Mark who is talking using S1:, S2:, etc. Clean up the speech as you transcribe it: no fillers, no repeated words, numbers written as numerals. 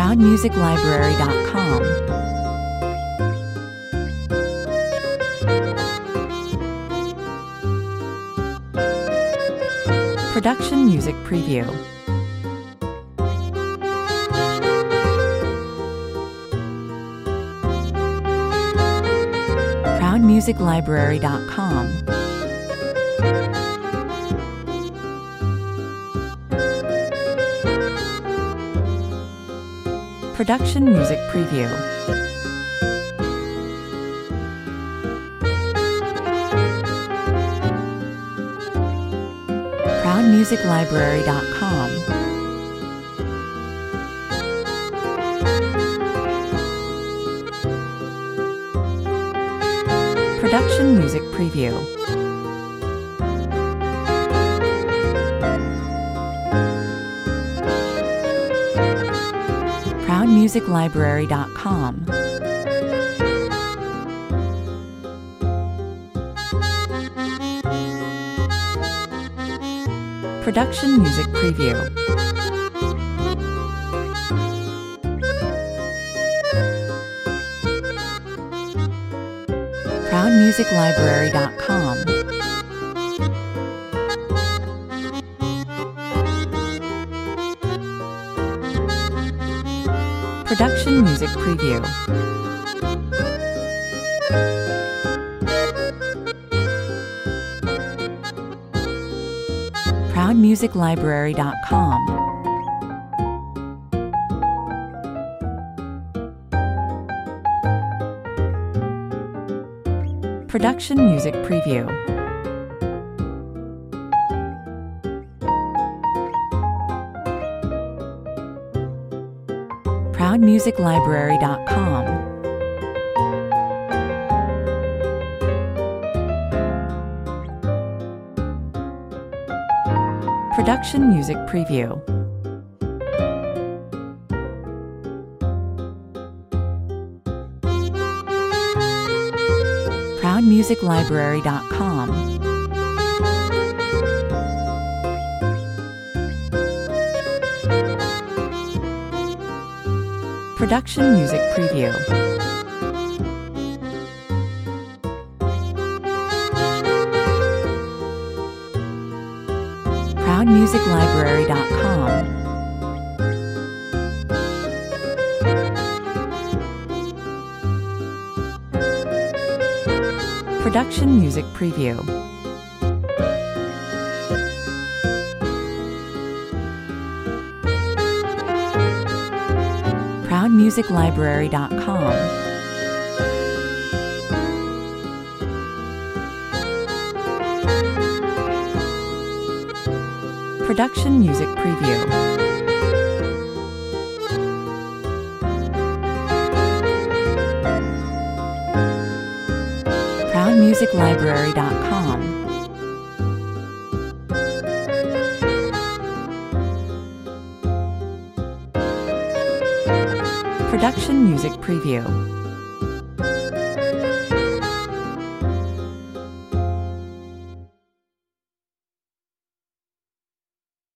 S1: ProudMusicLibrary.com. Production Music Preview. ProudMusicLibrary.com. Production Music Preview. ProudMusicLibrary.com. Production Music Preview. ProudMusicLibrary.com. Production Music Preview. ProudMusicLibrary.com. Production Music Preview. ProudMusicLibrary.com. Production Music Preview. ProudMusicLibrary.com. Production Music Preview. ProudMusicLibrary.com. Production Music Preview. ProudMusicLibrary.com. Production Music Preview. ProudMusicLibrary.com. Production Music Preview. ProudMusicLibrary.com. Production Music Preview.